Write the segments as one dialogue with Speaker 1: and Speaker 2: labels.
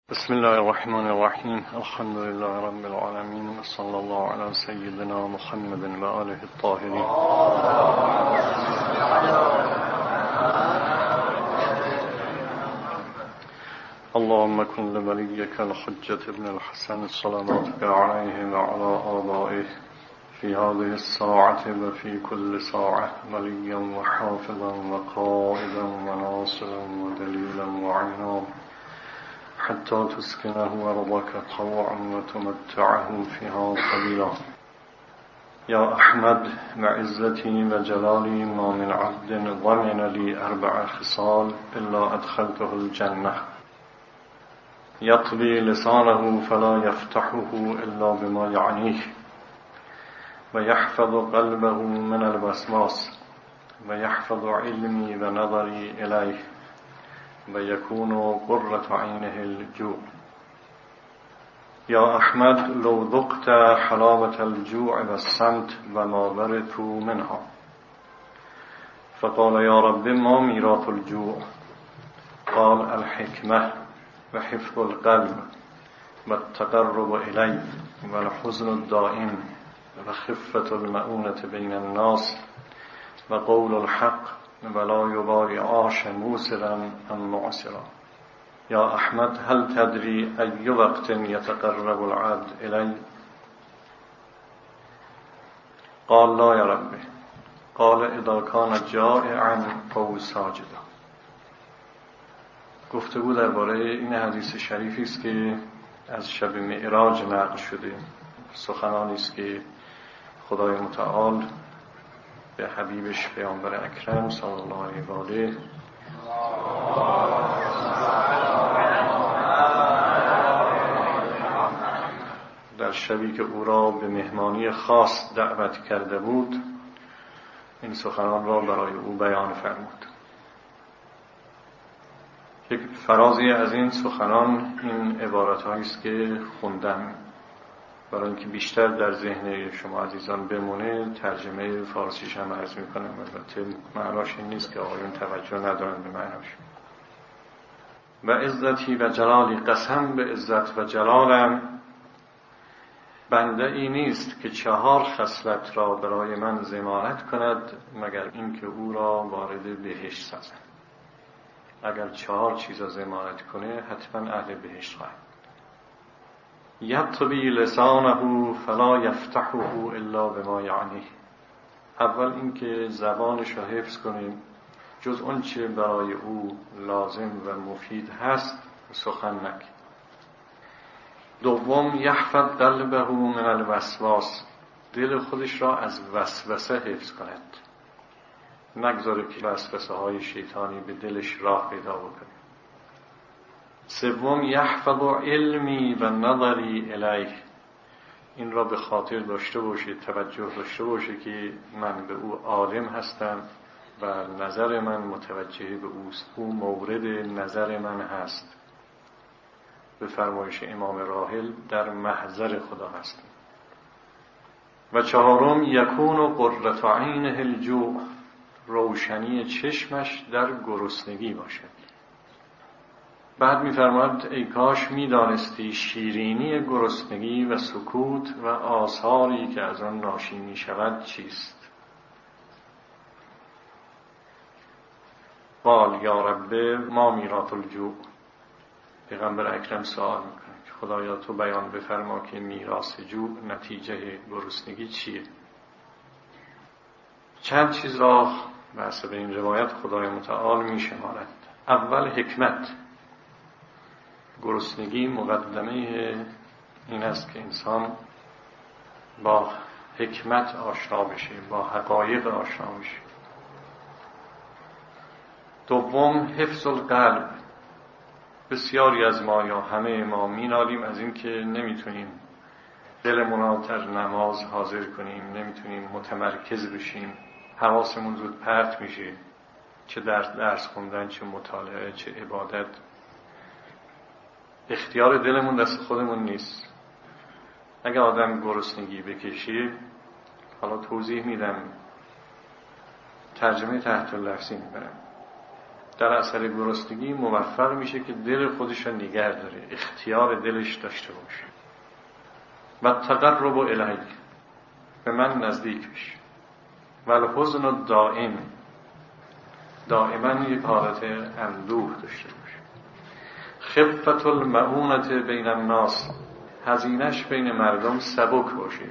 Speaker 1: بسم الله الرحمن الرحیم. الحمد لله رب العالمین و صلی الله علی سیدنا محمد و آله الطاهرین. اللهم كن لوليك الحجة ابن الحسن صلواتك عليه وعلى آبائه في هذه الساعة وفي كل ساعة وليا وحافظا وقائدا وناصرا ودليلا وعينا حتى تسكنه أرضك طوعا وتمتعه فيها قليلا. يا أحمد وعزتي وجلالي ما من عبد ضمن لي 4 خصال إلا أدخلته الجنة: يطوي لسانه فلا يفتحه إلا بما يعنيه، ويحفظ قلبه من الوسواس، ويحفظ علمي ونظري إليه، ويكون قرة عينه الجوع. يا أحمد لو ذقت حلاوة الجوع والصمت وما ورثت منها. فقال يا رب ما ميراث الجوع؟ قال الحكمة وحفظ القلب والتقرب إليه والحزن الدائم وخفة المؤونة بين الناس وقول الحق ولا يبالي عاش موسرا أم معسرا. يا أحمد هل تدري أي وقت يتقرب العبد إلي؟ قال لا يا ربي. قال إذا كان جائعا أو ساجدا. گفتگو درباره این حدیث شریفی است که از شب معراج نقل شده، سخنانی است که خدای متعال به حبیبش پیامبر اکرم صلی الله علیه و آله در شبی که او را به مهمانی خاص دعوت کرده بود این سخنان را برای او بیان فرمود. یک فرازی از این سخنان این عبارت‌هایی است که خوندم برای اینکه بیشتر در ذهن شما عزیزان بمونه. ترجمه فارسیش هم عرض میکنم، البته معناش این نیست که آقایون توجه ندارن به معناش. و عزتی و جلالی، قسم به عزت و جلالم بنده ای نیست که 4 خصلت را برای من ضمانت کند مگر اینکه او را وارد بهشت سازد. اگر 4 چیز را ضمانت کنه حتما اهل بهشت خواهد. یطوی لسانه فلا یفتحه الا بما یعنیه. اول اینکه زبانش را حفظ کنیم، جز اون چه برای او لازم و مفید هست سخن نگیم. دوم یحفظ قلبه من الوسواس، دل خودش را از وسوسه حفظ کند، نگذاره که وسوسه های شیطانی به دلش راه پیدا بکنه. سوم یحفظ علمی و نظری الیه، این را به خاطر داشته باشه، توجه داشته باشه که من به او عالم هستم و نظر من متوجه به اوست، او مورد نظر من هست. به فرمایش امام راحل در محضر خدا هستیم. و 4م یکون قرة عینه الجوع، روشنی چشمش در گرسنگی باشد. بعد می‌فرماید ای کاش می‌دانستی شیرینی گرسنگی و سکوت و آثاری که از آن ناشی می‌شود چیست. قال یا رب ما میراث الجوع. پیغمبر اکرم سوال می‌کنه که خدایا تو بیان بفرما که میراث جوع، نتیجه گرسنگی چیه؟ چند چیز را به حسب این روایت خدای متعال می‌شمارد. اول حکمت. گرسنگی مقدمه این است که انسان با حکمت آشنا بشه، با حقایق آشنا بشه. دوم حفظ القلب. بسیاری از ما یا همه ما مینالیم از این که نمیتونیم دلمون را در نماز حاضر کنیم، نمیتونیم متمرکز بشیم، حواسمون زود پرت میشه، چه درس خوندن، چه مطالعه، چه عبادت. اختیار دلمون دست خودمون نیست. اگه آدم گرسنگی بکشه، حالا توضیح میدم، ترجمه تحت لفظی میبرم. در اثر گرسنگی موفق میشه که دل خودش رو نگه داره، اختیار دلش داشته باشه. و تقرب الیه، به من نزدیک بشه. و الحزن الدائم، دائما یک حالت اندوه داشته باشه. خفت المعونت بین الناس، هزینش بین مردم سبک باشه،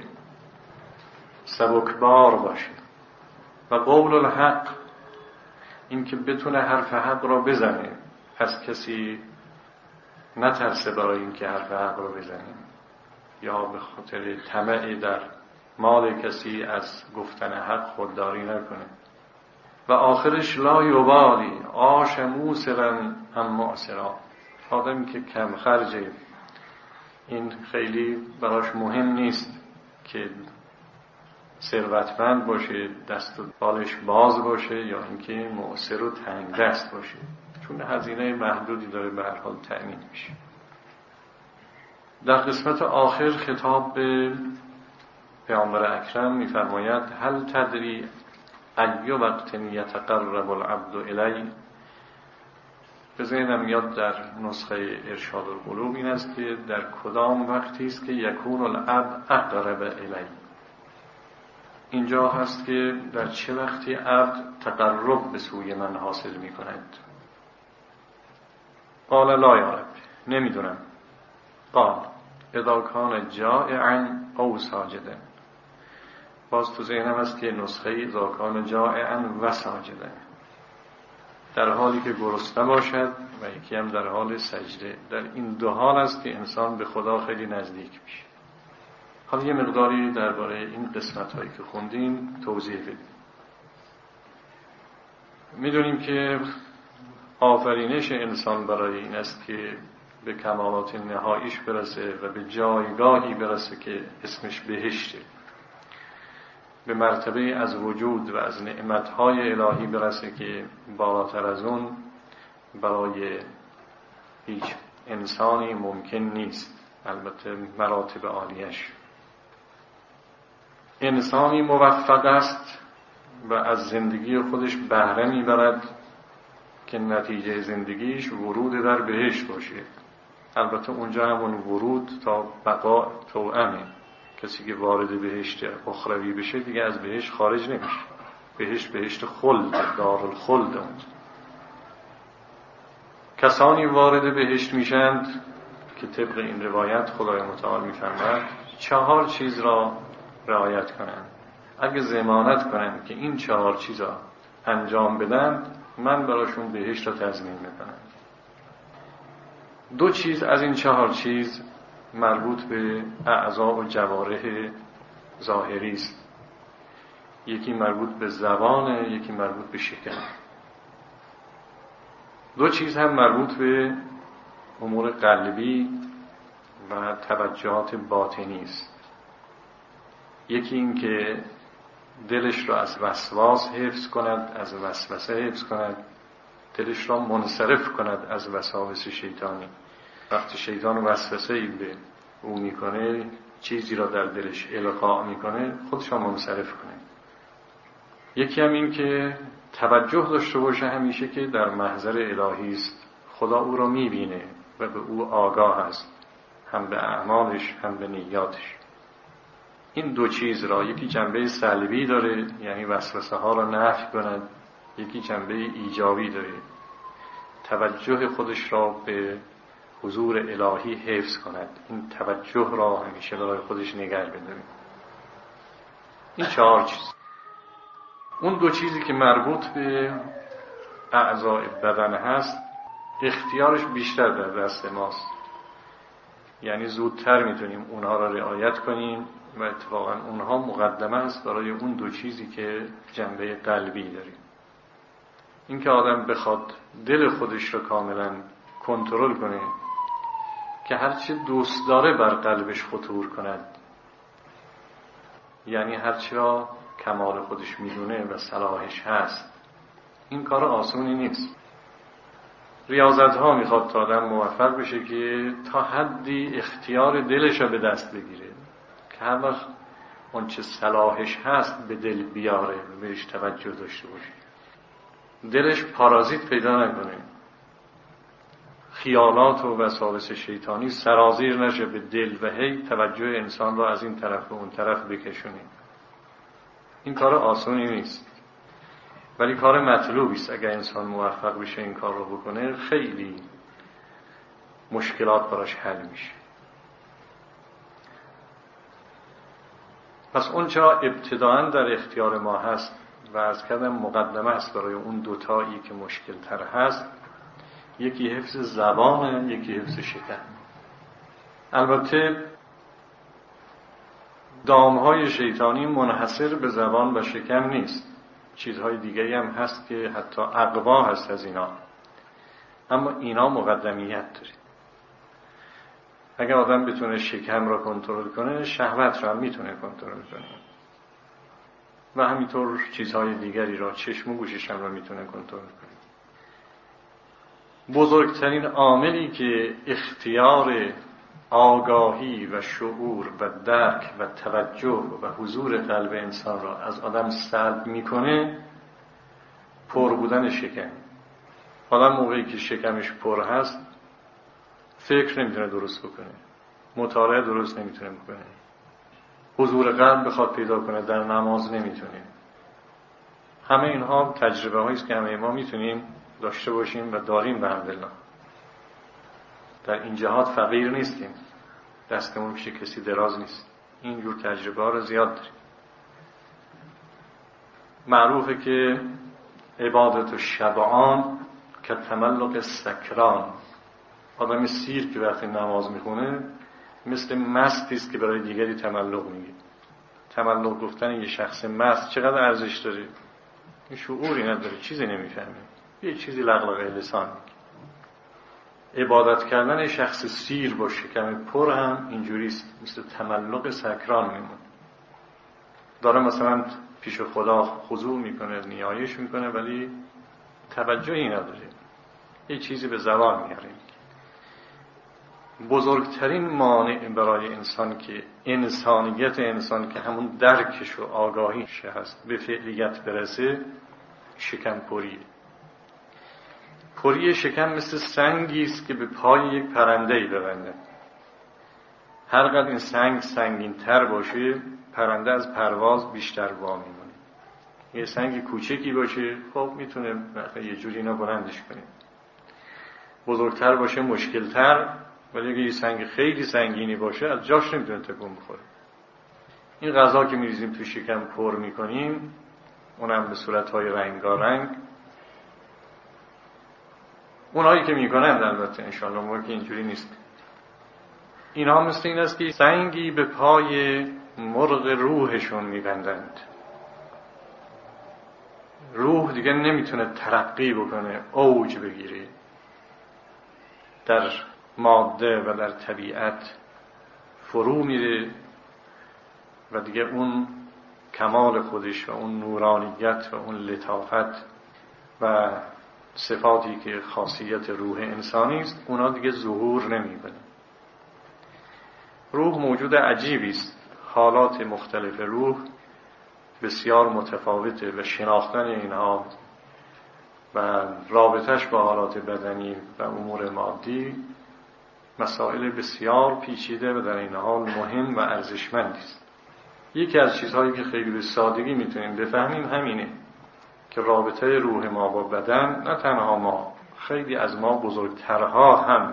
Speaker 1: سبکبار باشه. و قول الحق، این که بتونه حرف حق را بزنه، از کسی نترسه برای این که حرف حق را بزنه، یا به خاطر طمع در مال کسی از گفتن حق خودداری نکنه. و آخرش لا یبالی عاش موسرا ام معسرا، آدمی که کم خرجه، این خیلی براش مهم نیست که ثروتمند باشه، دست و بالش باز باشه، یا اینکه معسر و تنگ دست باشه، چون هزینه محدودی داره به هر حال تأمین میشه. در قسمت آخر خطاب به پیامبر اکرم میفرماید هل تدری ای وقت یتقرب العبد الی. به ذهنم میاد در نسخه ارشاد القلوب این است که در کدام وقتی است که یکون العبد اقرب الی. اینجا هست که در چه وقتی عبد تقرب به سوی من حاصل می کند. قال لا یا رب، نمیدونم. قال اذا کان جائعا او ساجدا. باز تو ذهنم هست که نسخه اذا کان جائعا و ساجدا، در حالی که گرسنه باشد و یکی هم در حال سجده. در این دو حال است که انسان به خدا خیلی نزدیک میشه. حالا یه مقداری درباره این قسمت هایی که خوندیم توضیح بدیم. میدونیم که آفرینش انسان برای این است که به کمالات نهاییش برسه و به جایگاهی برسه که اسمش بهشته، به مرتبه از وجود و از نعمتهای الهی برسه که بالاتر از اون برای هیچ انسانی ممکن نیست. البته مراتب عالیش. انسانی موفق است و از زندگی خودش بهره میبرد که نتیجه زندگیش ورود در بهشت باشه. البته اونجا همون ورود تا بقا توأمه. کسی که وارد بهشت اخروی بشه دیگه از بهشت خارج نمیشه. بهشت خلد، دارالخلد. کسانی وارد بهشت میشند که طبق این روایت خدای متعال میفرماید 4 چیز را رعایت کنند. اگه ضمانت کنند که این 4 چیز را انجام بدن، من براشون بهشت را تضمین میکنم. 2 چیز از این 4 چیز مربوط به اعضاء و جوارح ظاهری است. یکی مربوط به زبان، یکی مربوط به شکم. 2 چیز هم مربوط به امور قلبی و توجهات باطنی است. یکی این که دلش را از وسواس حفظ کند، از وسوسه حفظ کند، دلش را منصرف کند از وساوس شیطانی. وقتی شیطان وسوسه‌ای به او میکنه، چیزی را در دلش القا میکنه، خودش را منصرف کنه. یکی هم این که توجه داشته باشه همیشه که در محضر الهی است، خدا او را میبینه و به او آگاه است، هم به اعمالش هم به نیاتش. این 2 چیز را، یکی جنبه سلبی داره، یعنی وسوسه ها را نفی کند، یکی جنبه ایجابی داره، توجه خودش را به حضور الهی حفظ کند، این توجه را همیشه برای خودش نگه بداره. این 4 چیز. اون 2 چیزی که مربوط به اعضای بدن هست، اختیارش بیشتر در دست ماست. یعنی زودتر میتونیم اونها را رعایت کنیم و اتفاقا اونها مقدمه است برای اون 2 چیزی که جنبه قلبی داریم. این که آدم بخواد دل خودش را کاملا کنترل کنه که هرچی دوست داره بر قلبش خطور کند، یعنی هرچی را کمال خودش میدونه و صلاحش هست، این کار آسونی نیست. ریاضت ها میخواد تا آدم موفق بشه که تا حدی اختیار دلش را به دست بگیره که هر وقت اون چه صلاحش هست به دل بیاره و بهش توجه داشته باشه. دلش پارازیت پیدا نکنه، خیالات و وساوس شیطانی سرازیر نشه به دل و هی توجه انسان را از این طرف به اون طرف بکشونه. این کار آسونی نیست، ولی کار مطلوبی است. اگر انسان موفق بشه این کار رو بکنه، خیلی مشکلات براش حل میشه. پس اون چرا ابتداعاً در اختیار ما هست و از کردم مقدمه است برای اون دوتایی که مشکل تر هست، یکی حفظ زبانه، یکی حفظ شکم. البته دامهای شیطانی منحصر به زبان و شکم نیست، چیزهای دیگری هم هست که حتی اقوا هست از اینا، اما اینا مقدمیت داره. اگر آدم بتونه شکم را کنترل کنه، شهوت را میتونه کنترل کنه و همینطور چیزهای دیگری را، چشم و گوشش هم را میتونه کنترل کنه. بزرگترین عاملی که اختیار آگاهی و شعور و درک و توجه و حضور قلب انسان را از آدم سلب میکنه، پر بودن شکم. آدم موقعی که شکمش پر هست فکر نمیتونه درست بکنه، مطالعه درست نمیتونه بکنه، حضور قلب بخواد پیدا کنه در نماز نمیتونه. همه اینها تجربه هایی است که همه ما میتونیم داشته باشیم و داریم به الحمدلله. در این جهات فقیر نیستیم، دستمون پیش کسی دراز نیست. این جور تجربه ها رو زیاد داریم. معروفه که عبادت الشبعان که تملق سکران. آدم سیر که وقتی نماز میخونه مثل مستی است که برای دیگری تملق میگه. تملق گفتن یه شخص مست چقدر ارزش داره؟ این شعوری نداره، چیزی نمیفهمه، یه چیزی لغلقه لسان میگه. عبادت کردن شخص سیر با شکم پر هم اینجوریست، مثل تملق سکران میمونه. داره مثلا پیش خدا خضوع میکنه، نیایش میکنه، ولی توجهی نداره، یه چیزی به زبان میاره. بزرگترین مانع برای انسان که انسانیت انسان که همون درکش و آگاهیش هست به فعلیت برسه، شکم پریه. پری شکم مثل سنگی است که به پای یک پرنده‌ای ببنده. هر قدر این سنگ سنگین‌تر باشه، پرنده از پرواز بیشتر وامیمونه. یه سنگ کوچکی باشه، خب میتونه یه جوری اینا بلندش کنه. بزرگتر باشه مشکل‌تر، ولی اگه یه سنگ خیلی سنگینی باشه از جاش نمیتونه تکون بخوره. این غذا که میریزیم تو شکم پر میکنیم، اونم به صورت‌های رنگارنگ، اونایی که میکنند البته انشاءالله، ما که اینجوری نیست. اینا مثل این است که سنگی به پای مرغ روحشون میبندند. روح دیگه نمیتونه ترقی بکنه، اوج بگیره در ماده و در طبیعت، فرو میره و دیگه اون کمال خودش و اون نورانیت و اون لطافت و صفاتی که خاصیت روح انسانی است، اونا دیگه ظهور نمیکنه. روح موجود عجیبی است، حالات مختلف روح بسیار متفاوته و شناختن اینها و رابطش با حالات بدنی و امور مادی مسائل بسیار پیچیده و در این حال مهم و ارزشمند است. یکی از چیزهایی که خیلی به سادگی میتونیم بفهمیم همینه که رابطه روح ما با بدن، نه تنها ما، خیلی از ما بزرگترها هم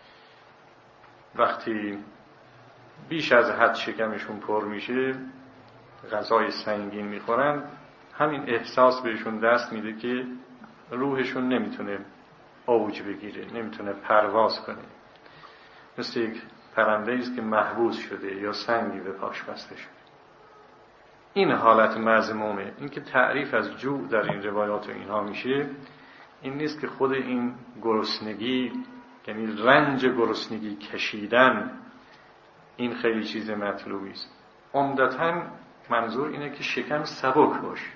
Speaker 1: وقتی بیش از حد شکمشون پر میشه، غذای سنگین میخورن، همین احساس بهشون دست میده که روحشون نمیتونه اوج بگیره، نمیتونه پرواز کنه. مثل یک پرنده است که محبوس شده یا سنگی به پاش بسته شده. این حالت مذمومه. این که تعریف از جوع در این روایات اینها میشه، این نیست که خود این گرسنگی، یعنی رنج گرسنگی کشیدن، این خیلی چیز مطلوبی است. عمدتاً منظور اینه که شکم سبک باشه،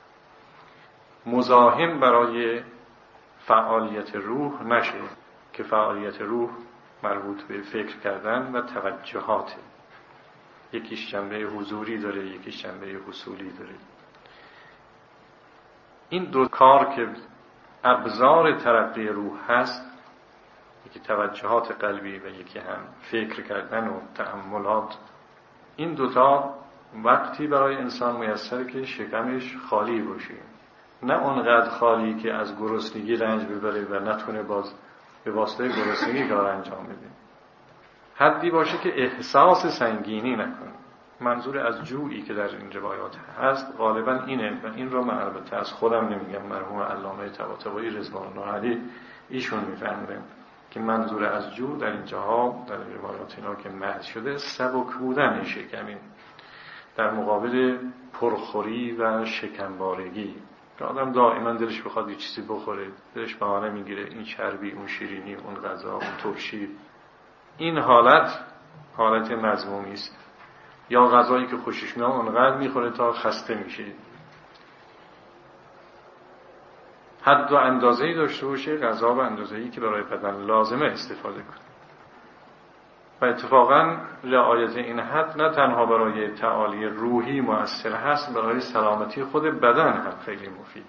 Speaker 1: مزاحم برای فعالیت روح نشه، که فعالیت روح مربوط به فکر کردن و توجهاته. یکیش جنبه حضوری داره، یکیش جنبه حصولی داره. این دو کار که ابزار ترقی روح هست، یکی توجهات قلبی و یکی هم فکر کردن و تأملات. این دوتا وقتی برای انسان میسره که شکمش خالی باشه، نه اونقدر خالی که از گرسنگی رنج ببره و نتونه باز به واسطه گرسنگی کار انجام بده، حدی باشه که احساس سنگینی نکنه. منظور از جویی که در این روایات هست غالبا اینه و این رو من البته از خودم نمیگم، مرحوم علامه طباطبایی رضوان الله علیه ایشون میفرمودن که منظور از جو در اینجاها در روایات اینا که مد شده سبک بودن شکمی در مقابل پرخوری و شکمبارگی، که آدم دائما دلش بخواد یه چیزی بخوره، دلش بهانه میگیره این چربی، اون شیرینی، اون غذا، اون ترشی. این حالت مذمومی است. یا غذایی که خوشش میاد اونقدر میخوره تا خسته میشه. حد و اندازه‌ای داشته باشه غذا و اندازه‌ای که برای بدن لازمه استفاده کنه. و اتفاقا رعایت این حد نه تنها برای تعالی روحی مؤثر هست، برای سلامتی خود بدن هم خیلی مفید.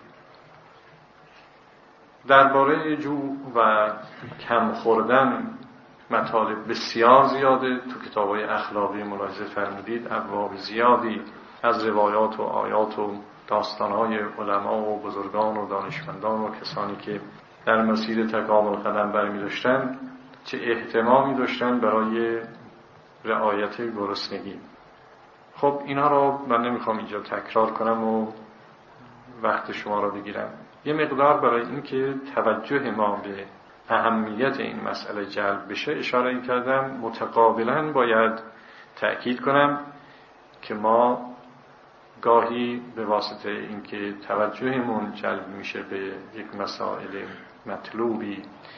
Speaker 1: درباره جو و کم خوردن مطالب بسیار زیاده. تو کتاب‌های اخلاقی ملاحظه فرمودید ابواب زیادی از روایات و آیات و داستان‌های علما و بزرگان و دانشمندان و کسانی که در مسیر تکامل قدم برمی‌داشتن چه اهتمامی داشتن برای رعایت گرسنگی. خب اینا رو من نمیخوام اینجا تکرار کنم و وقت شما رو بگیرم. یه مقدار برای اینکه توجه ما به اهمیت این مسئله جلب بشه اشاره کردم. متقابلا باید تأکید کنم که ما گاهی به واسطه اینکه توجهمون جلب میشه به یک مسائل مطلوبی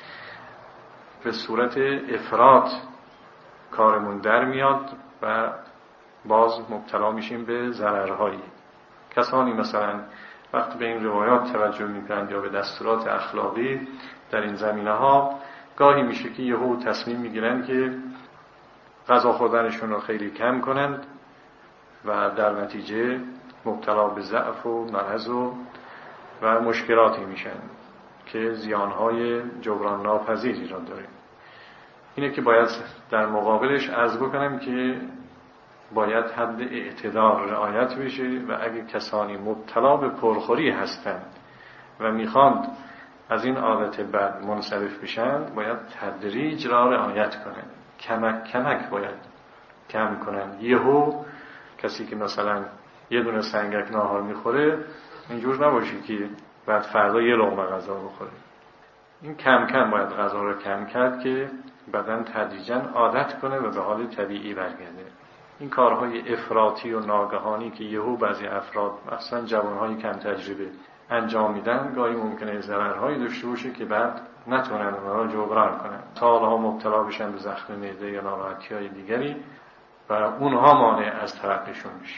Speaker 1: به صورت افراط کارمون در میاد و باز مبتلا میشیم به ضررهایی. کسانی مثلا وقتی به این روایات توجه میکنند یا به دستورات اخلاقی در این زمینه ها، گاهی میشه که یهو تصمیم میگیرن که غذا خوردنشون رو خیلی کم کنند و در نتیجه مبتلا به ضعف و مرض و مشکلاتی میشن که زیانهای جبران ناپذیری را داره. اینه که باید در مقابلش عرض بکنم که باید حد اعتدال رعایت بشه و اگه کسانی مبتلا به پرخوری هستند و میخواند از این عادت بد منصرف بشن باید تدریج را رعایت کنن، کمک کمک باید کم کنن. یهو کسی که مثلا یه دونه سنگک ناهار میخوره اینجور نباشه که بعد فردا یه لقمه غذا بخوره. این کم کم باید غذا رو کم کرد که بدن تدریجاً عادت کنه و به حال طبیعی برگرده. این کارهای افراطی و ناگهانی که یهو بعضی افراد مثلا جوانهای کم تجربه انجام میدن گاهی ممکنه ضررهایی داشته باشه که بعد نتونن اونها رو جبران کنن، سالها مبتلا بشن به زخم معده یا ناراحتی‌های دیگری و اونها مانع از ترقیشون میشه.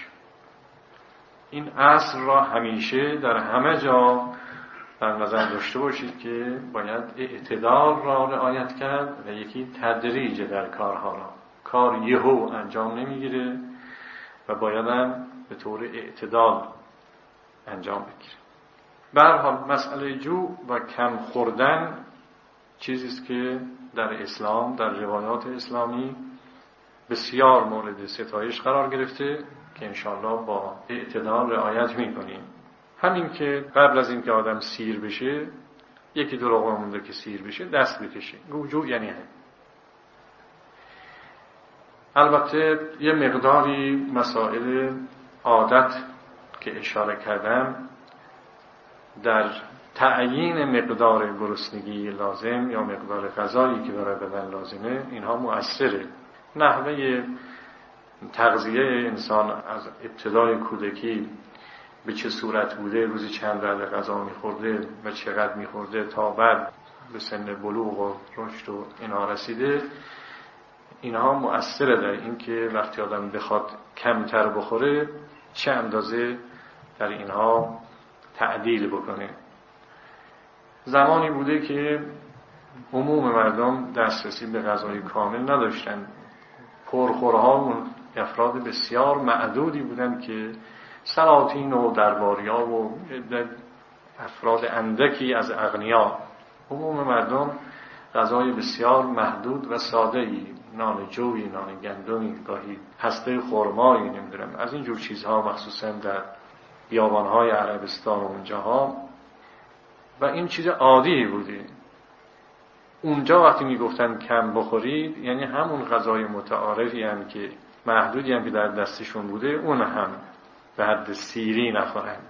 Speaker 1: این اصل را همیشه در همه جا در نظر داشته باشید که باید اعتدال را رعایت کرد و یکی تدریج در کارها را. کار یهو انجام نمیگیره و باید هم به طور اعتدال انجام بگیره. به هر حال مسئله جو و کم خوردن چیزی است که در اسلام در روایات اسلامی بسیار مورد ستایش قرار گرفته که انشاءالله با اعتدال رعایت می‌کنیم. همین که قبل از اینکه آدم سیر بشه یکی دو لقمه مونده که سیر بشه دست بکشه. جو یعنی هم. البته یه مقداری مسائل عادت که اشاره کردم در تعیین مقدار گرسنگی لازم یا مقدار غذایی که برای بدن لازمه اینها مؤثره. نحوه تغذیه انسان از ابتدای کودکی به چه صورت بوده، روزی چند وعده غذا میخورده و چقدر میخورده تا بعد به سن بلوغ و رشد و اینا رسیده، اینها مؤثره در این که وقتی آدم بخواد کمتر بخوره چه اندازه در اینها تعدیل بکنه. زمانی بوده که عموم مردم دسترسی به غذای کامل نداشتن. پرخورها افراد بسیار معدودی بودن که سلاطین و درباریا و افراد اندکی از اغنیا. عموم مردم غذای بسیار محدود و ساده‌ای، نان جوی، نان گندمی، گاهی هسته خرمایی، نمیدونم از این جور چیزها، مخصوصا در بیابانهای عربستان و اونجاها، و این چیز عادی بوده. اونجا وقتی میگفتن کم بخورید، یعنی همون غذای متعارفی هم که محدودی هم که در دستشون بوده، اون هم به حد سیری نخورند.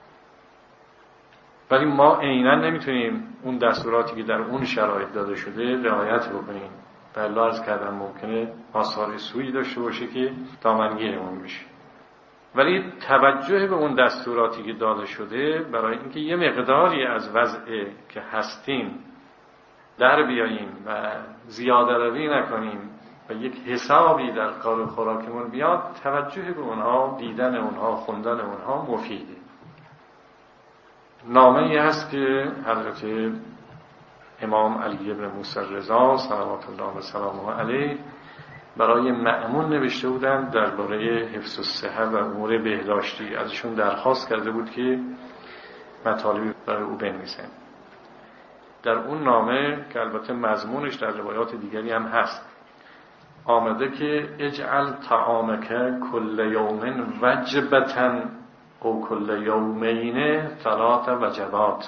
Speaker 1: ولی ما عیناً نمیتونیم اون دستوراتی که در اون شرایط داده شده رعایت بکنیم. بله عرض کردم ممکنه آثار سوئی داشته باشه که دامنگیرمون بشه. ولی توجه به اون دستوراتی که داده شده برای اینکه یه مقداری از وضع که هستیم در بیاییم و زیاده روی نکنیم و یک حسابی در کار خوراکمون بیاد، توجه به اونها، دیدن اونها، خوندن اونها مفیده. نامه‌ای هست که حضرت امام علی ابن موسی رضا صلوات الله و سلامه علیه برای مأمون نوشته بودند درباره حفظ الصحه و امور بهداشتی. ازشون درخواست کرده بود که مطالبی برای او بنویسند. در اون نامه که البته مضمونش در روایات دیگری هم هست، آمده که اجعل طعامک کل یوم وجبة او کل یومین 3 وجبات.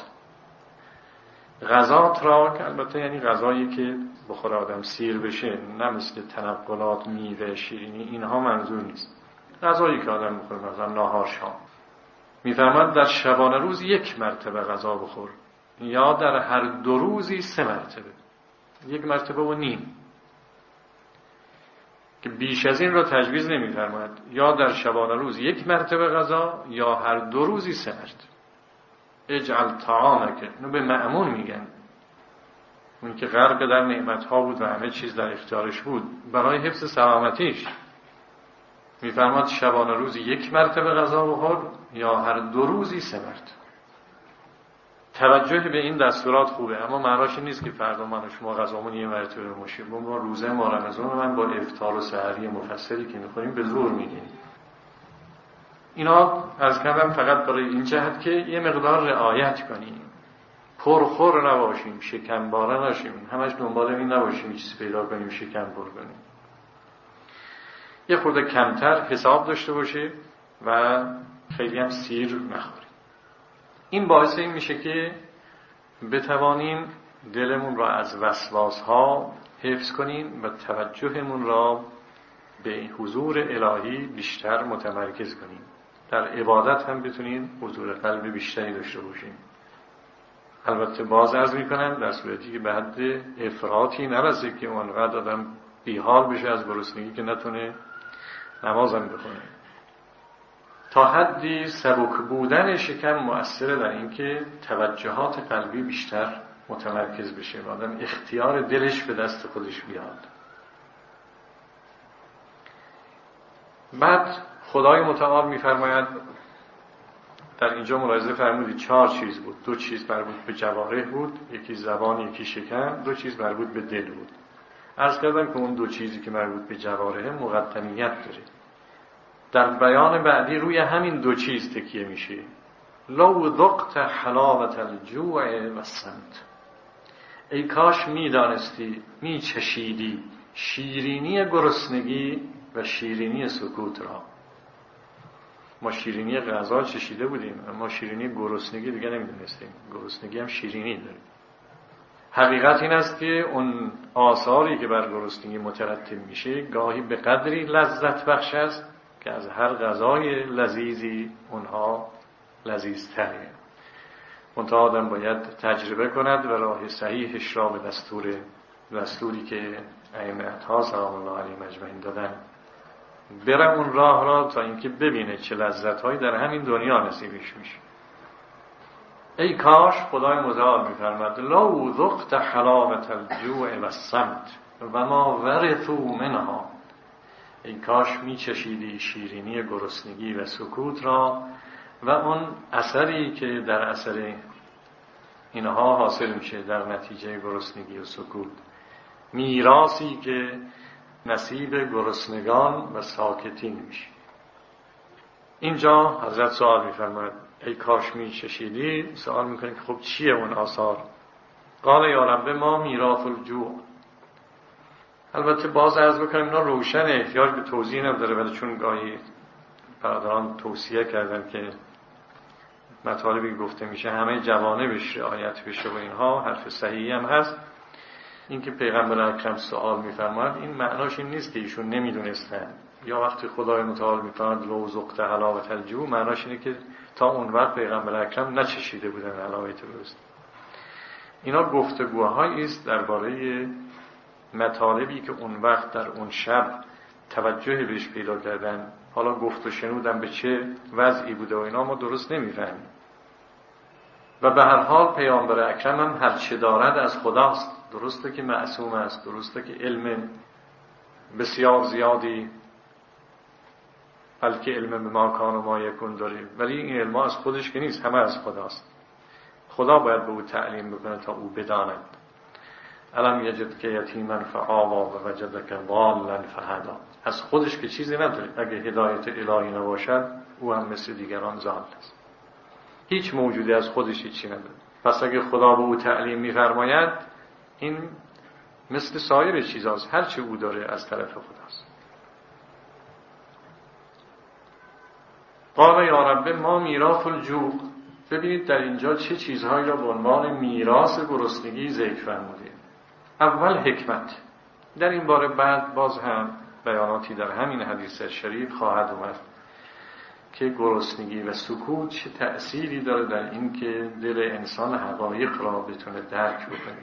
Speaker 1: غذات را، که البته یعنی غذایی که بخور آدم سیر بشه، نه مثل تنقلات، میوه، شیرینی، اینها منظور نیست. غذایی که آدم بخور، مثلا ناهار، شام. میفرماد در شبانه روز 1 مرتبه غذا بخور، یا در هر 2 روزی 3 مرتبه. 1 مرتبه و نیم، که بیش از این را تجویز نمی‌فرماید. یا در شبانه روز 1 مرتبه غذا، یا هر 2 روزی 3 مرتبه. اجعل طعامک، اینو به مأمون میگن، اون که غرق در نعمت‌ها بود و همه چیز در اختیارش بود، برای حفظ سلامتیش میفرماد شبانه روز 1 مرتبه غذا بخور، یا هر 2 روزی 3 مرتبه. توجه به این دستورات خوبه، اما معناش نیست که فردا من و شما غذامون 1 مرتبه باشه. ما روزه ما رمضان من با افطار و سحری مفصلی که می‌خوریم به زور میگیم. اینا از کردم فقط برای این جهت که یه مقدار رعایت کنیم، پرخور نباشیم، شکمباره نشیم، همش دنبال این نباشیم چیزی پیدا کنیم شکم پر کنیم. یه خورده کمتر حساب داشته باشه و خیلی هم سیر نخوریم. این باعث این میشه که بتوانیم دلمون را از وسواس‌ها حفظ کنیم و توجهمون را به حضور الهی بیشتر متمرکز کنیم. در عبادت هم بتونیم حضور قلب بیشتری داشته باشیم. البته باز عرض میکنم در صورتی که به حد افراطی نرسه که اونقدر آدم بیحال بشه از گرسنگی که نتونه نمازم بخونه. تا حدی سبک بودن شکم مؤثره در این که توجهات قلبی بیشتر متمرکز بشه و آدم اختیار دلش به دست خودش بیاد. بعد خدای متعال میفرماید، در اینجا ملاحظه فرمودید 4 چیز بود. 2 چیز مربوط به جوارح بود، یکی زبان، یکی شکم، 2 چیز مربوط به دل بود. عرض کردم که اون 2 چیزی که مربوط به جوارح مقدمیت داره. در بیان بعدی روی همین 2 چیز تکیه میشه. لو ذقت حلاوت الجوع و الصمت. ای کاش میدانستی، میچشیدی شیرینی گرسنگی و شیرینی سکوت را. ما شیرینی غذا چشیده بودیم، اما شیرینی گرسنگی دیگه نمیدونستیم. گرسنگی هم شیرینی داره. حقیقت این است که اون آثاری که بر گرسنگی مترتب میشه گاهی به قدری لذت بخش است که از هر غذای لذیذی اونها لذیذتره. منتها آدم باید تجربه کند و راه صحیحش را به دستوری که ائمه‌ها سلام الله علیهم اجمعین دادن بره اون راه را، تا اینکه ببینه چه لذت‌هایی در همین دنیا نصیبش میشه. ای کاش، خدای متعال می‌فرماد، لو ذقت حلاوت الجوع و الصمت و ما ورثوا منها. ای کاش میچشیدی شیرینی گرسنگی و سکوت را و اون اثری که در اثر اینها حاصل میشه در نتیجه گرسنگی و سکوت، میراثی که نصیب گرسنگان و ساکتین میشه. اینجا حضرت سوال میفرماید ای کاش میچشیدی، سوال میکنه که خب چیه اون آثار؟ قال یا رب ما میراث الجوع. البته باز عرض بکنم اینا روشنه، احتیاج به توضیح نداره، ولی چون گاهی برادران توصیه کردن که مطالبی گفته میشه همه جوانبش رعایت بشه و اینها، حرف صحیحی هم هست. این که پیغمبر اکرم سوال میفرماید این معناش این نیست که ایشون نمیدونستن، یا وقتی خدای متعال میفرماید لو ذقت حلاوة الجوع، معناش اینه که تا اون وقت پیغمبر اکرم نچشیده بودن حلاوت روز. اینا گفتگوهایی است درباره مطالبی که اون وقت در اون شب توجه بهش پیدا کردن. حالا گفت و شنودن به چه وضعی بوده و اینا ما درست نمیفهمیم. و به هر حال پیامبر اکرم هم هر چه دارد از خداست. درسته که معصوم است، درسته که علم بسیار زیادی، بلکه علم به ما کان و ما یکون داره، ولی این علم از خودش که نیست، همه از خداست. خدا باید به او تعلیم بکنه تا او بداند. الم یجد که یتیما فآوا و وجدک ضالا فهدا. از خودش که چیزی نداره، اگه هدایت الهی نباشد او هم مثل دیگران ضال است. هیچ موجودی از خودش هیچی نداره. پس اگه خدا به او تعلیم می‌فرماید این مثل سایر چیزاست، هر چه او داره از طرف خداست. قال یا رب ما میراث الجوع. ببینید در اینجا چه چیزهایی را به عنوان میراث گرسنگی ذکر فرموده. اول حکمت. در این باره بعد باز هم بیاناتی در همین حدیث شریف خواهد اومد که گرسنگی و سکوت چه تأثیری داره در این که دل انسان حقایق را بتونه درک بکنه.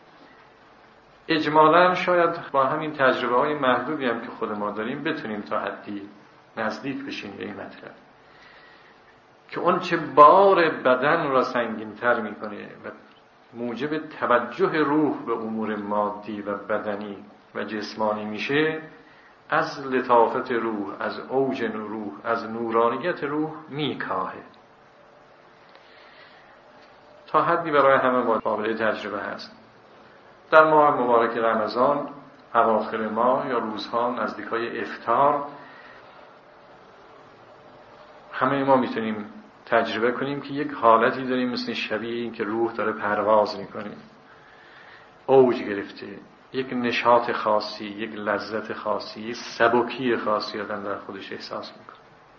Speaker 1: اجمالاً شاید با همین تجربه های محدودی هم که خود ما داریم بتونیم تا حدی نزدیک بشیم به این مطلب که اون چه بار بدن را سنگین‌تر میکنه و موجب توجه روح به امور مادی و بدنی و جسمانی میشه، از لطافت روح، از اوج روح، از نورانیت روح میکاهه. تا حدی برای همه قابل تجربه هست. در ماه مبارک رمضان اواخر ماه یا روزها نزدیکای افطار همه ما میتونیم تجربه کنیم که یک حالتی داریم مثل شبیه این که روح داره پرواز میکنه، اوج گرفته، یک نشاط خاصی، یک لذت خاصی، یک سبکی خاصی آدم در خودش احساس میکنه.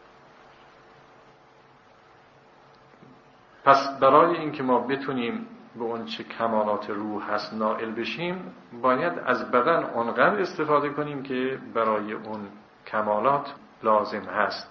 Speaker 1: پس برای اینکه ما بتونیم به اون چه کمالات روح هست نائل بشیم، باید از بدن اونقدر استفاده کنیم که برای اون کمالات لازم هست،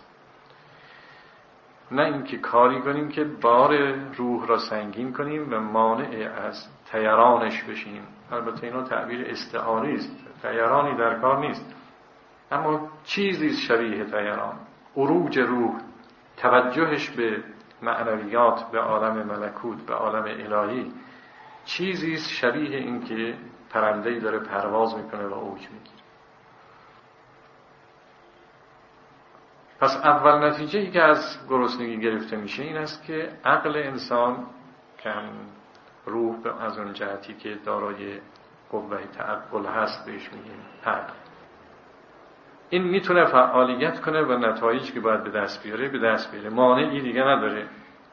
Speaker 1: نه اینکه کاری کنیم که بار روح را سنگین کنیم و مانع از طیرانش بشیم. البته اینو تعبیر استعاری است، طیرانی در کار نیست، اما چیزی شبیه طیران، عروج روح، توجهش به معنویات، به عالم ملکوت، به عالم الهی، چیزی شبیه این که پرنده‌ای داره پرواز میکنه و اوج میگیره. پس اول نتیجه‌ای که از گرسنگی گرفته میشه این است که عقل انسان کم، روح از اون جهتی که دارای قوه تعقل هست بهش میگیم عقل، این میتونه فعالیت کنه و نتایجی که باید به دست بیاره. مانعی دیگه نداره.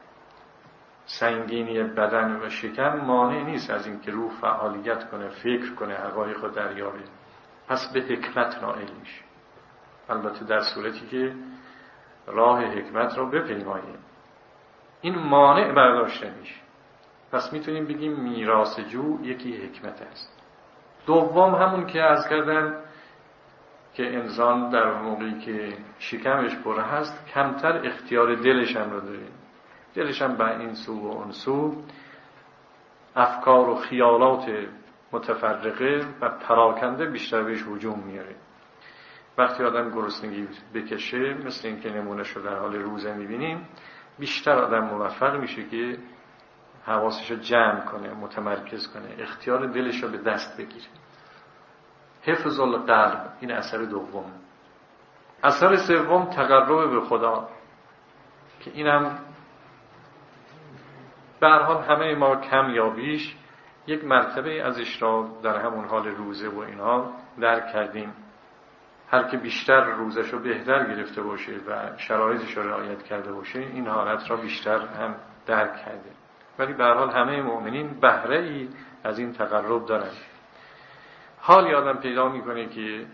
Speaker 1: سنگینی بدن و شکم مانع نیست از این که روح فعالیت کنه، فکر کنه، حقایق رو دریابه. پس به حکمت نائل میشه، البته در صورتی که راه حکمت رو بپیماییم. این مانع برداشته میشه. پس میتونیم بگیم میراث جو یکی حکمت است. دوم همون که عرض کردم که انسان در موقعی که شکمش پر هست کمتر اختیار دلش هم رو داره. دلش هم به این سو و اون سو افکار و خیالات متفرقه و پراکنده بیشتر بهش هجوم میاره. وقتی آدم گرسنگی بکشه، مثل این که نمونه شو در حال روزه میبینیم، بیشتر آدم موفق میشه که حواسش رو جمع کنه، متمرکز کنه، اختیار دلش رو به دست بگیره. حفظ القلب، این اثر دوم. اثر سوم تقرب به خدا که اینم به هر حال همه ما کم یا بیش یک مرتبه ازش را در همون حال روزه و اینها درک کردیم. هر که بیشتر روزش رو بهتر گرفته باشه و شرایطش رو رعایت کرده باشه این حالت را بیشتر هم درک کرده. ولی به هر حال همه مؤمنین بهره ای از این تقرب دارن. حالی آدم پیدا میکنه که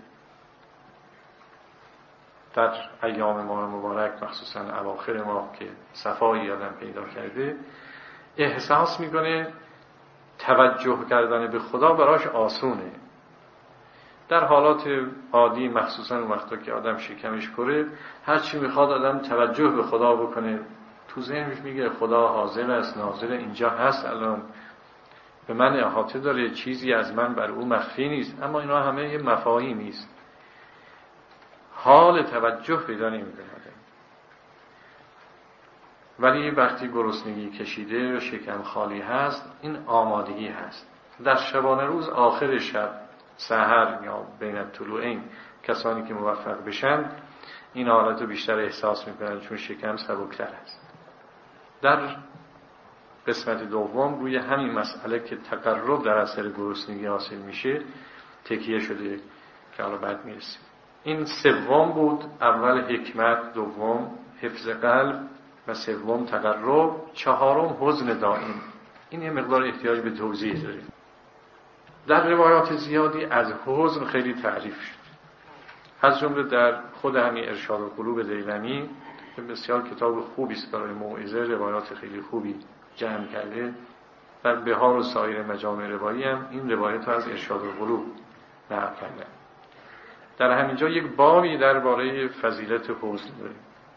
Speaker 1: در ایام ماه مبارک مخصوصا اواخر ماه که صفایی آدم پیدا کرده احساس میکنه توجه کردن به خدا براش آسونه. در حالات عادی مخصوصا اون وقتا که آدم شکمش پره هر چی میخواد آدم توجه به خدا بکنه تو ذهنش میگه خدا حاضر است، ناظر، اینجا هست، الان به من احاطه داره، چیزی از من بر او مخفی نیست. اما اینا همه یه مفاهیمی است، حال توجه پیدا نمیکنه. ولی وقتی گرسنگی کشیده و شکم خالی هست این آمادگی هست. در شبانه روز آخر شب سحر یا بین الطلوعین کسانی که موفق بشن این حالت رو بیشتر احساس میکنن چون شکم سبکتر است. در قسمت دوم روی همین مسئله که تقرب در اثر گرسنگی حاصل میشه تکیه شده که حالا بعد میرسیم. این سوم بود، اول حکمت، دوم حفظ قلب و سوم تقرب، چهارم حزن دائم. این یه مقدار احتیاج به توضیح داره. در روایات زیادی از حزن خیلی تعریف شد، از جمله در خود همین ارشاد القلوب دیلمی که بسیار کتاب خوبی است برای موعظه، روایات خیلی خوبی جمع کرده. در بهار و سایر مجامع روایی هم این روایت رو از ارشاد القلوب نقل کردن. در همینجا یک بابی درباره فضیلت حزن داره.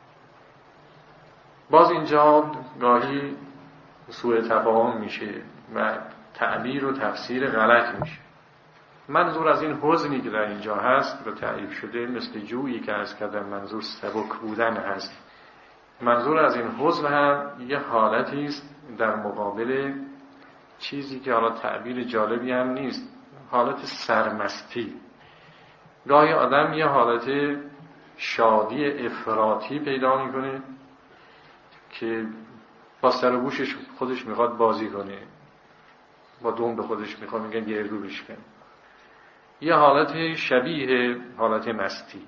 Speaker 1: باز اینجا گاهی سوء تفاهم میشه و تعبیر و تفسیر غلط میشه. منظور از این حزنی که در اینجا هست و تعریف شده مثل جویی که از کردن منظور سبک بودن هست. منظور از این حزن هم یه حالتی است در مقابل چیزی که حالا تعبیر جالبی هم نیست، حالت سرمستی. گاهی آدم یه حالت شادی افراطی پیدا میکنه که با سر و گوشش خودش میخواد بازی کنه، با دوم به خودش میخواد میگن گردو بشکن. یه حالت شبیه حالت مستی،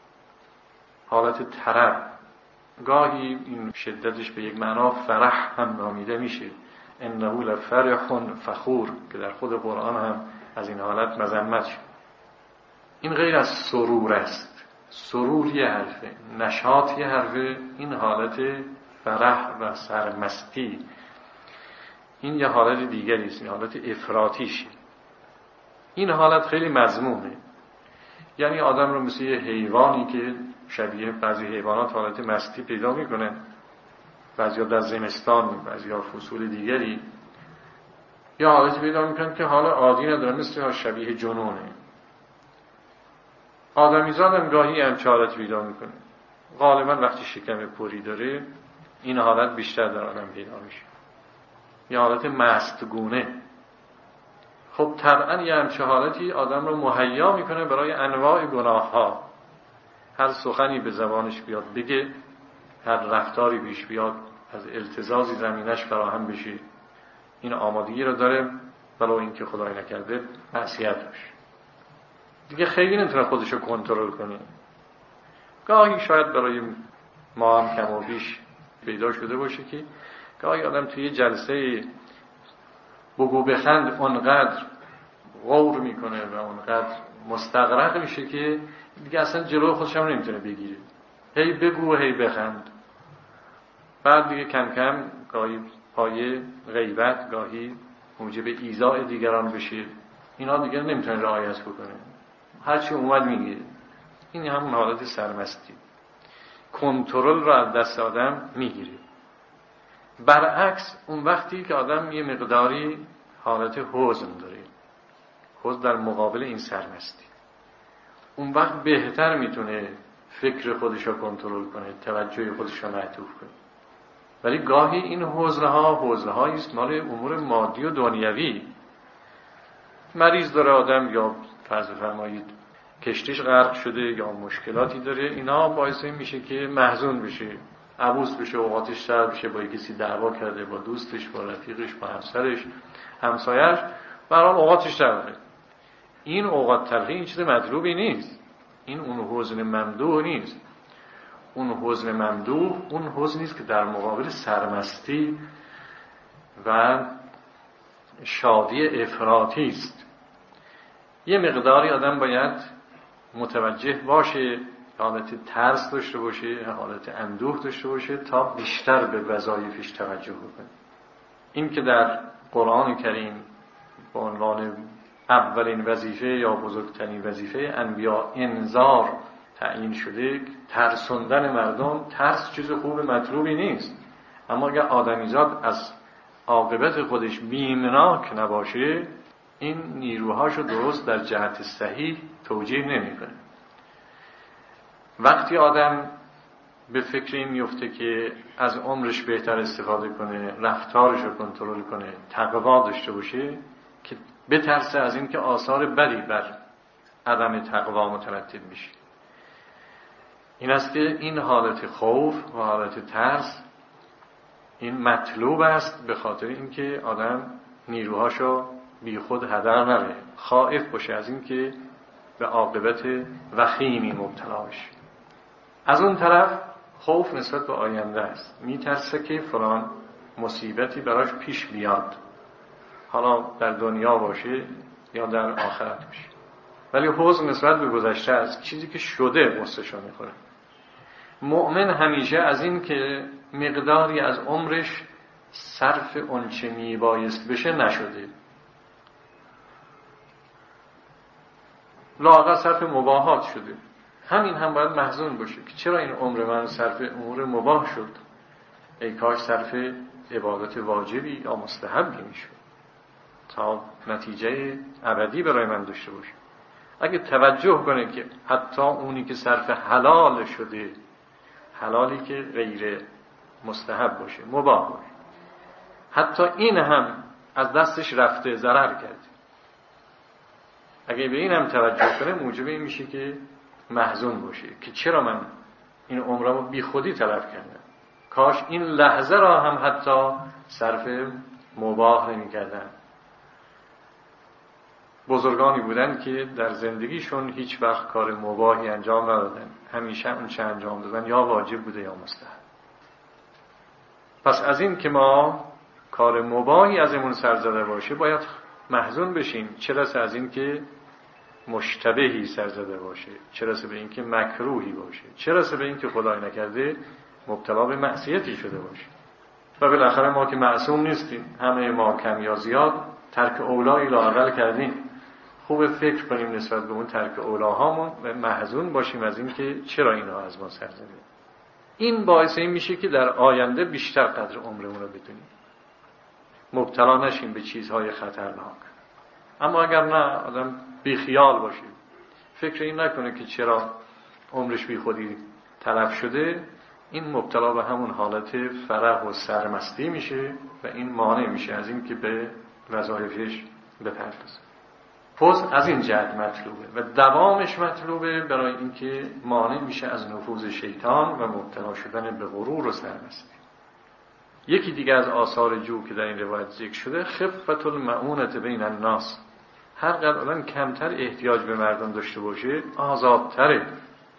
Speaker 1: حالت طرب. گاهی این شدتش به یک معنا فرح هم نامیده میشه، انه لفرح فخور که در خود قرآن هم از این حالت مذمت شد. این غیر از سرور است. سرور یه حرفه، نشاط یه حرفه، این حالت فرح و سرمستی این یه حالت دیگری است، این حالت افراطیشه. این حالت خیلی مذمومه. یعنی آدم رو مثل یه حیوانی که شبیه بعضی حیوانات حالت مستی پیدا میکنه، بعضی ها در زمستان، بعضی ها فصول دیگری، یا حالتی پیدا میکنه که حالا عادی نداره، مثل شبیه جنونه. آدمیزاد هم گاهی همچه حالتی پیدا میکنه. غالبا وقتی شکم پری داره این حالت بیشتر در آدم پیدا میشه، یه حالت مستگونه. خب طبعا یه همچه حالتی آدم رو مهیا میکنه برای انواع گناه ها. هر سخنی به زبانش بیاد بگه، هر رفتاری پیش بیاد از التزازی زمینش فراهم بشه، این آمادگی رو داره، ولو اینکه خدای نکرده معصیت باشه. دیگه خیلی نمیتونه خودش رو کنترل کنه. گاهی شاید برای ما هم کم و بیش پیدا شده باشه که گاهی آدم توی جلسه بگو بخند اونقدر غور میکنه و اونقدر مستغرق میشه که دیگه اصلا جلو خودش هم نمیتونه بگیره، هی بگو و هی بخند. بعد دیگه کم کم گاهی پای غیبت، گاهی موجب ایذاء دیگران بشه، اینا دیگه نمیتونه رعایت بکنه، هرچی اومد میگه. این همون حالت سرمستی، کنترل رو از دست آدم میگیره. برعکس اون وقتی که آدم یه مقداری حالت حزن داره، حزن در مقابل این سرمستی، اون وقت بهتر میتونه فکر خودش رو کنترل کنه، توجه خودش رو معطوف کنه. ولی گاهی این حزن‌هایی است مال امور مادی و دنیوی. مریض داره آدم، یا فرض فرمایید کشتیش غرق شده، یا مشکلاتی داره، اینا باعث میشه که محزون بشه، عبوس بشه، اوقاتش سر بشه، با کسی دعوا کرده، با دوستش، با رفیقش، با همسرش، همسایه‌اش، برای اوقاتش سر بشه. این اوقات تلخی این چیز مطلوبی نیست. این اون حزن ممدوح نیست. اون حزن ممدوح اون حزن نیست که در مقابل سرمستی و شادی افراطی است. یه مقداری آدم باید متوجه باشه، حالت ترس داشته باشه، حالت اندوه داشته باشه تا بیشتر به وظایفش توجه بکنه. این که در قرآن کریم به عنوان اولین وظیفه یا بزرگترین وظیفه انبیا انذار تعیین شده، ترسوندن مردم. ترس چیز خوب مطلوبی نیست، اما اگر آدمیزاد از عاقبت خودش بیمناک نباشه، این نیروهاشو درست در جهت صحیح توجیه نمیکنه. وقتی آدم به فکر این میفته که از عمرش بهتر استفاده کنه، رفتارش رو کنترل کنه، تقوا داشته باشه، که بترسه از این که آثار بدی بر عدم تقوا مترتب میشه. این است که این حالت خوف و حالت ترس این مطلوب است، به خاطر اینکه آدم نیروهاشو بی خود هدر نره، خائف باشه از این که به عاقبت وخیمی مبتلا بشه. از اون طرف خوف نسبت به آینده است، میترسه که فلان مصیبتی براش پیش بیاد، حالا در دنیا باشه یا در آخرت باشه. ولی حزن نسبت به گذشته است، چیزی که شده غصه‌شو میخوره. مؤمن همیشه از این که مقداری از عمرش صرف اونچه میبایست بشه نشده، لااقل صرف مباحات شده، همین هم باید محزون باشه که چرا این عمر من صرف امور مباح شد، ای کاش صرف عبادت واجبی یا مستحبی میشد تا نتیجه ابدی برای من داشته باشه. اگه توجه کنه که حتی اونی که صرف حلال شده، حلالی که غیر مستحب باشه، مباح باشه، حتی این هم از دستش رفته، ضرر کرده، اگه به این هم توجه کنه موجب این میشه که محزون باشه که چرا من این عمرمو بی خودی تلف کردم، کاش این لحظه را هم حتی صرف مباح نمی کردم. بزرگانی بودن که در زندگیشون هیچ وقت کار مباحی انجام ندادن، همیشه اون چه انجام دادن یا واجب بوده یا مستحب. پس از این که ما کار مباحی ازمون سرزده باشه باید محزون بشیم، چه رسه از این که مشتبهی سرزده باشه، چه رسه به این که مکروهی باشه، چه رسه به این که خدای نکرده مبتلا به معصیتی شده باشه. و بالاخره ما که معصوم نیستیم، همه ما کم یا زیاد ترک اولایی لااقل کردیم. خوب فکر کنیم نسبت به اون ترک اولاهامون و محزون باشیم از این که چرا اینا از ما سرزده. این باعث این میشه که در آینده بیشتر قدر عمرمون رو بدونیم، مبتلا نشیم به چیزهای خطرناک. اما اگر نه، آدم بیخیال باشه، فکر این نکنه که چرا عمرش بی خودی تلف شده، این مبتلا به همون حالت فرح و سرمستی میشه و این مانع میشه از این که به وظایفش بپردازه. حزن از این جهت مطلوبه و دوامش مطلوبه برای اینکه مانع میشه از نفوذ شیطان و مبتلا شدن به غرور و سرمستی. یکی دیگه از آثار جو که در این روایت ذکر شده، خفت المعونة بین الناس. هر قدر آدم کمتر احتیاج به مردم داشته باشه آزادتره.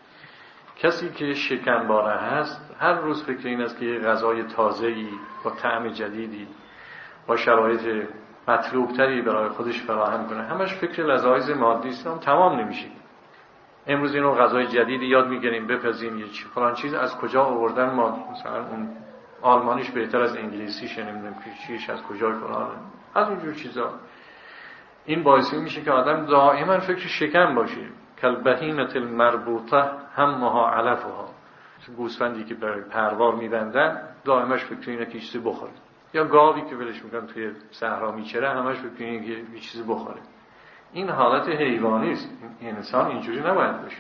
Speaker 1: کسی که شکمباره هست هر روز فکر این است که یه غذای تازه‌ای با طعم جدیدی با شرایط مطلوبتری برای خودش فراهم کنه، همش فکر لذایذ مادی است، هم تمام نمیشه. امروز اینو غذای جدیدی یاد میگیریم بپزیم، یه فلان چیز از کجا آوردن، ما مثلا اون آلمانیش بهتر از انگلیسیش، نمیدونم چیش از کجا فلان، از اونجور چیزا. این باعث میشه که آدم دائما فکر شکم باشه. کل بهیمة المربوطه همها علفها. گوسفندی که برای پروار میبندن دائمش فکر اینه که چیزی بخوره، یا گاوی که ولش میکنن توی صحرا میچره همش فکر اینه که یه چیزی بخوره. این حالت حیوانی است. انسان اینجوری نباید باشه.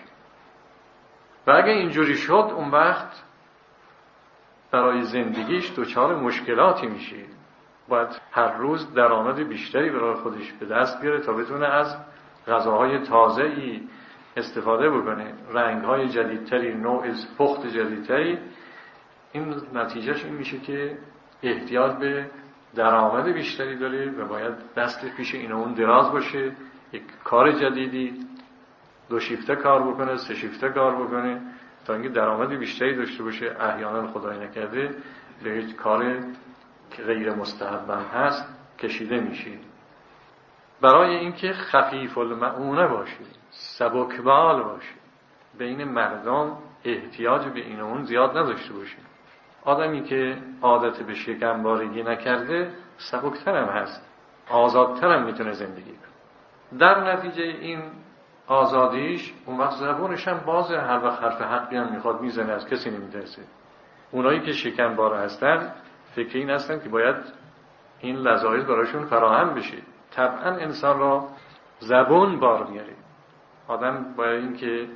Speaker 1: و اگه اینجوری شد اون وقت برای زندگیش دچار مشکلاتی میشه. باید هر روز درآمد بیشتری برای خودش به دست بیاره تا بتونه از غذاهای تازه‌ای استفاده بکنه، رنگ‌های جدیدتری، نوع پخت جدیدتری. این نتیجهش این میشه که احتیاج به درآمد بیشتری داره و باید دست پیش این و اون دراز باشه، یک کار جدیدی 2 شیفته کار بکنه، 3 شیفته کار بکنه تا اینکه درآمد بیشتری داشته باشه. احیانا خدای نکرده به هیچ کار که غیر مستحب هست کشیده میشه. برای اینکه خفیف المعونه باشید، سبکبال باشید، بین مردم احتیاج به این و اون زیاد نداشته باشید. آدمی که عادت به شکمبارگی نکرده سبکتر هم هست، آزادتر هم میتونه زندگی کنه. در نتیجه این آزادیش اون وقت زبونش هم بازه، هر وقت حرف حقی هم میخواد میزنه، از کسی نمیترسه. اونایی که شکمبار هستن فکر این هستن که باید این لذایذ براشون فراهم بشه. طبعا انسان را زبون بار میاره. آدم باید این که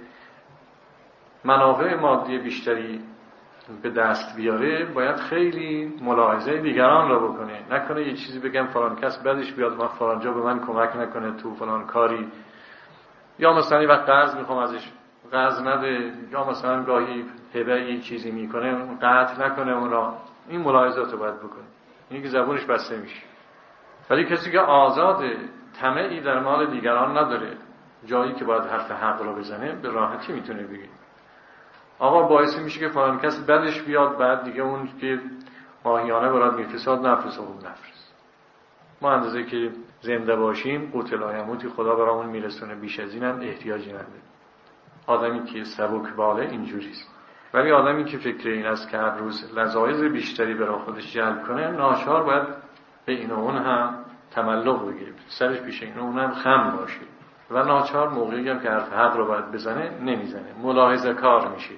Speaker 1: منافع مادی بیشتری به دست بیاره باید خیلی ملاحظه دیگران را بکنه. نکنه یه چیزی بگم فلان کس بعدش بیاد من فلان جا به من کمک نکنه تو فلان کاری، یا مثلا وقت قرض میخوام ازش قرض نده، یا مثلا گاهی هبه چیزی میکنه قطع نکنه اون را. این ملاحظات رو باید بکنه. اینی که زبونش بسته میشه. ولی کسی که آزاده، طمعی در مال دیگران نداره، جایی که باید حرف حق رو بزنه به راحتی میتونه بگه. آقا باعث میشه که فلان کس بعدش بیاد، بعد دیگه اون که ماهیانه برات میفرستاد نفرست اون نفرست. ما اندازه که زنده باشیم قوت لایموتی خدا برامون میرسونه، بیش از این هم احتیاجی نداره. آدمی که سبک باله اینجوریست. ولی آدمی که فکر این است که هر روز لذایذ بیشتری برای خودش جلب کنه، ناچار باید به این و اون هم تملق بگیره، سرش پیش این و اون هم خم باشه و ناچار موقعی هم که حرف حق رو باید بزنه نمیزنه، ملاحظه کار میشه.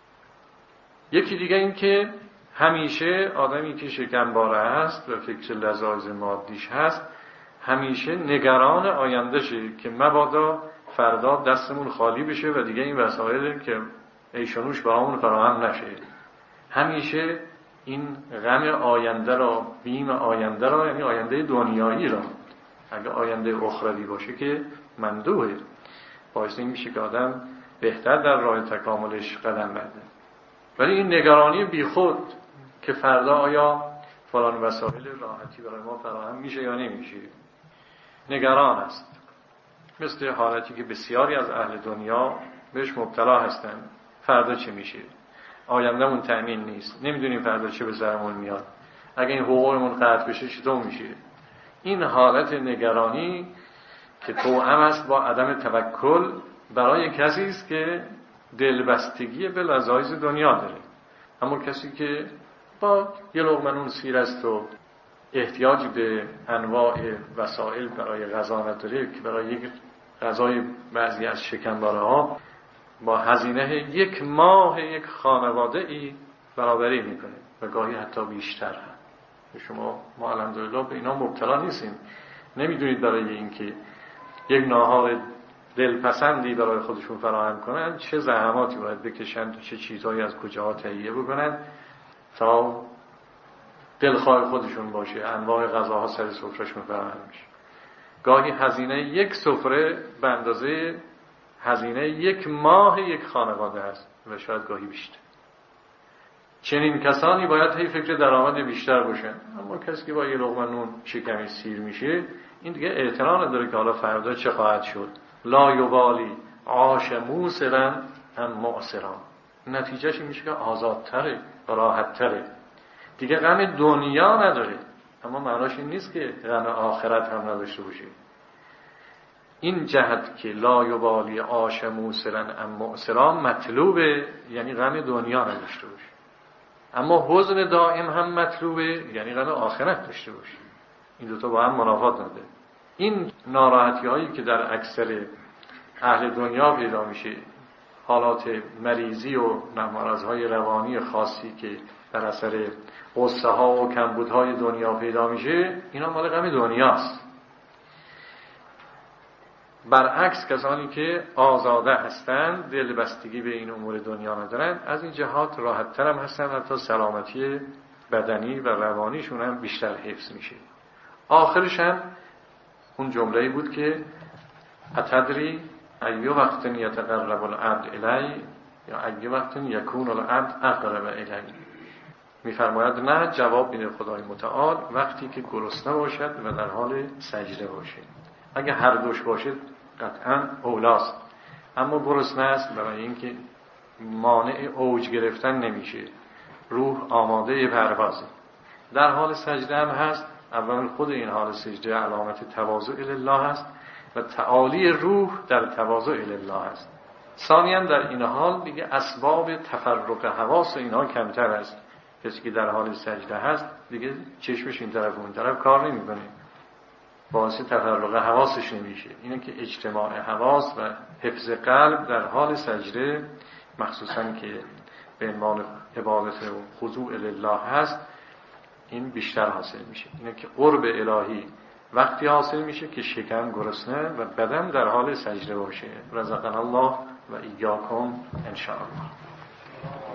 Speaker 1: یکی دیگه این که همیشه آدمی که شکمباره هست و فکر لذایذ مادیش هست همیشه نگران آینده شه که مبادا فردا دستمون خالی بشه و دیگه این وسایل که ایشانوش برامون فراهم نشه. همیشه این غم آینده را، بیم آینده را، یعنی آینده دنیایی را، اگه آینده اخروی باشه که مندوبه، باعث این میشه که آدم بهتر در راه تکاملش قدم برده. ولی این نگرانی بیخود که فردا آیا فلان وسایل راحتی برای ما فراهم میشه یا نمیشه، نگران است. مثل حالتی که بسیاری از اهل دنیا بهش مبتلا هستن. فردا چه میشه؟ آیندهمون تأمین نیست، نمیدونیم فردا چه به سرمون میاد، اگه این حقوقمون قطع بشه چطور میشه؟ این حالت نگرانی که توأم است با عدم توکل برای کسی است که دلبستگی به لذایذ دنیا داره. اما کسی که با یه لقمه نون سیر است و احتیاجی به انواع وسایل برای غذا نداره، که برای یک غذای بعضی از شکمباره‌ها با هزینه 1 ماه یک خانواده ای برابری میکنه و گاهی حتی بیشتر هم. ما الحمدلله به اینا مبتلا نیستیم. نمیدونید برای اینکه یک ناهار دلپسندی برای خودشون فراهم کنن چه زحماتی باید بکشن، چه چیزهایی از کجاها تهیه بکنن تا دلخواه خودشون باشه، انواع غذاها سر سفرهشون فراهم میشه. گاهی هزینه 1 سفره به اندازه هزینه 1 ماه یک خانواده است و شاید گاهی بیشتر. چنین کسانی باید هی فکر درآمد بیشتر باشن. اما کسی که با یه لقمه نون شکمش سیر میشه این دیگه اعتنا نداره که حالا فردا چه خواهد شد. لا یبالی عاش موسرا ام معسرا. نتیجهش این میشه که آزادتره، راحتتره، دیگه غم دنیا نداره. اما معناش این نیست که غم آخرت هم نداشته باشه. این جهت که لا یبالی عاش موسرا ام معسرا مطلوبه، یعنی غم دنیا نداشته باشه. اما حزن دائم هم مطلوبه، یعنی غم آخرت داشته باشه. این دوتا با هم منافات نداره. این ناراحتی هایی که در اکثر اهل دنیا پیدا میشه، حالات مریضی و مرض‌های روانی خاصی که در اثر غصه ها و کمبودهای دنیا پیدا میشه، اینا مال غم دنیاست. برعکس کسانی که آزاده هستند، دلبستگی به این امور دنیا ندارن، از این جهات راحت تر هم هستن، حتی سلامتی بدنی و روانیشون هم بیشتر حفظ میشه. آخرش هم اون جمله‌ای بود که اتدری ای وقت یتقرب العبد الی یا ای وقت یکون العبد اقرب الی. میفرماید نه، جواب میده خدای متعال وقتی که گرسنه باشد و در حال سجده باشه. اگه هر دوش باشه قطعا اولاست. اما گرسنه است، برای اینکه مانع اوج گرفتن نمیشه، روح آماده پروازه. در حال سجده هم هست. اول خود این حال سجده علامت تواضع لله است و تعالی روح در تواضع لله است. ثانیاً در این حال دیگه اسباب تفرق حواس اینها کمتر است. کسی که در حال سجده هست دیگه چشمش این طرف اون طرف کار نمیکنه، باعث تفرق حواسش نمیشه. اینه که اجتماع حواس و حفظ قلب در حال سجده، مخصوصاً که به عنوان عبادت و خضوع لله هست، این بیشتر حاصل میشه. اینه که قرب الهی وقتی حاصل میشه که شکم گرسنه و بدن در حال سجده باشه. رزقنا الله و ایاکم ان شاء الله.